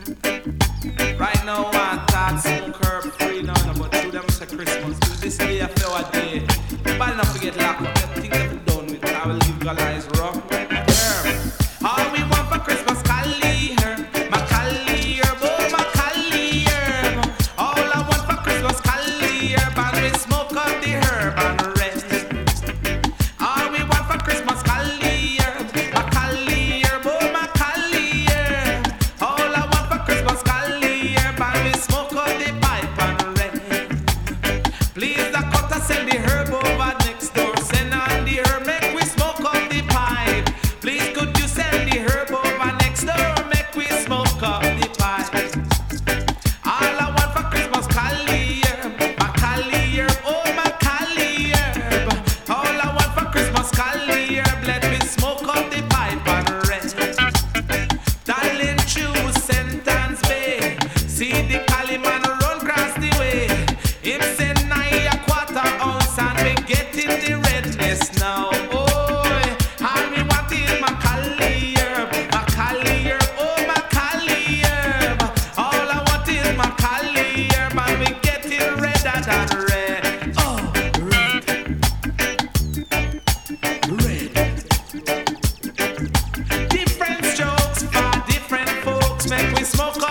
Right now, I thought some curb free now, but to them say Christmas. To this day, I feel a day. But enough to get locked up. Everything that we done with, I will legalize rock. All we want for Christmas, Cali herb, my Cali herb, oh my Cali herb. All I want for Christmas, Cali herb, and we smoke up the herb and rest. All we want for Christmas, Cali herb, my Cali herb, oh my Cali herb. All I want for Christmas, Cali herb, and we smoke up the pipe and rest. Please, the cutter send the herb over next door. Send on the herb, make we smoke up the pipe. Please, could you send the herb over next door? Make we smoke up the pipe. All I want for Christmas, Cali herb, my Cali herb, oh my Cali herb. All I want for Christmas, Cali herb, let me smoke up the pipe and rest. Darling, choose Sentence Bay. See the Cali man run across the way. Him send nigh a quarter ounce and we getting the redness now. Oh, all we want is my Cali herb, my Cali herb, oh my Cali herb. All I want is my Cali herb and we getting redder than red. Oh, red, red. Different strokes for different folks. Make we smoke